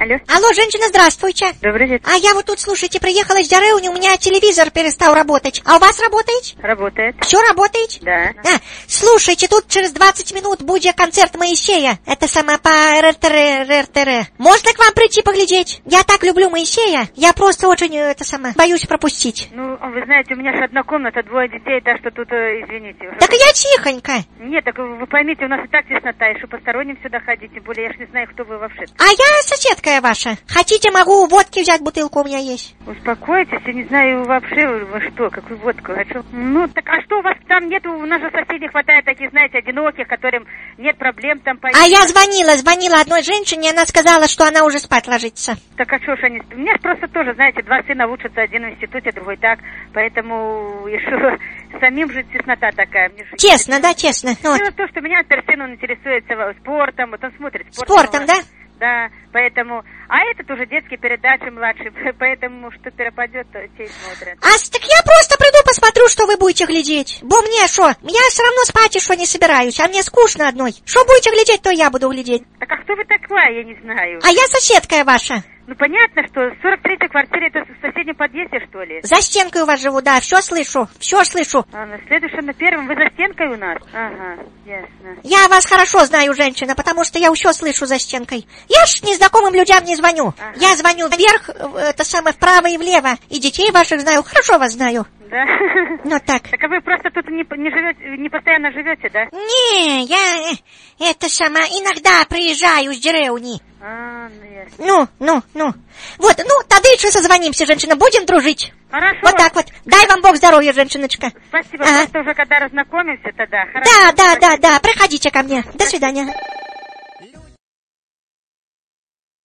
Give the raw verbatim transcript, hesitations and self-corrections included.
Алло. Алло, женщина, здравствуйте. Добрый день. А я вот тут, слушайте, приехала из деревни, у меня телевизор перестал работать. А у вас работает? Работает. Все работает? Да. А, слушайте, тут через двадцать минут будет концерт Моисея. Это сама по РТР, РТР. Можно к вам прийти поглядеть? Я так люблю Моисея. Я просто очень, это сама, боюсь пропустить. Ну, вы знаете, у меня же одна комната, двое детей, так что тут, э, извините. Уже... Так я тихонько. Нет, так вы поймите, у нас и так теснота, и что посторонним сюда ходить, тем более я ж не знаю, кто вы вообще. А я соседка ваша. Хотите, могу водки взять, бутылку у меня есть. Успокойтесь, я не знаю вообще, вы что, какую водку хочу. Ну, так а что у вас там нету, у нас же соседей хватает таких, знаете, одиноких, которым нет проблем там пойти. А я звонила, звонила одной женщине, она сказала, что она уже спать ложится. Так а что ж они... У меня ж просто тоже, знаете, два сына учатся, один в институте, другой так, поэтому еще самим же теснота такая. Мне же... Тесно, да, тесно. Дело Вот. в том, что меня, например, сын, он интересуется спортом, вот он смотрит спорт. Спортом, да? Да, поэтому... А этот уже детские передачи младший, поэтому что перепадет, то те смотрят. А так я просто приду, посмотрю, что вы будете глядеть. Бо мне что? Я все равно спать еще не собираюсь, а мне скучно одной. Что будете глядеть, то я буду глядеть. Так а кто вы такая, я не знаю. А я соседка ваша. Ну понятно, что сорок третья квартира, это в соседнем подъезде, что ли? За стенкой у вас живу, да, все слышу, все слышу. А на следующем, на первом, вы за стенкой у нас? Ага, ясно. Я вас хорошо знаю, женщина, потому что я все слышу за стенкой. Я ж незнакомым людям не звоню. Ага. Я звоню вверх, это самое, вправо и влево. И детей ваших знаю, хорошо вас знаю. Да? Ну так. Так а вы просто тут не, не живете, не постоянно живете, да? Не, я, э, это сама, иногда приезжаю с деревни. А, ну ясно. Ну, ну, ну. Вот, ну, тогда еще созвонимся, женщина, будем дружить. Хорошо. Вот так вот. Дай вам Бог здоровья, женщиночка. Спасибо, Ага. просто уже когда разнакомимся, тогда. Хорошо. Да, да, да, да, приходите ко мне. До свидания.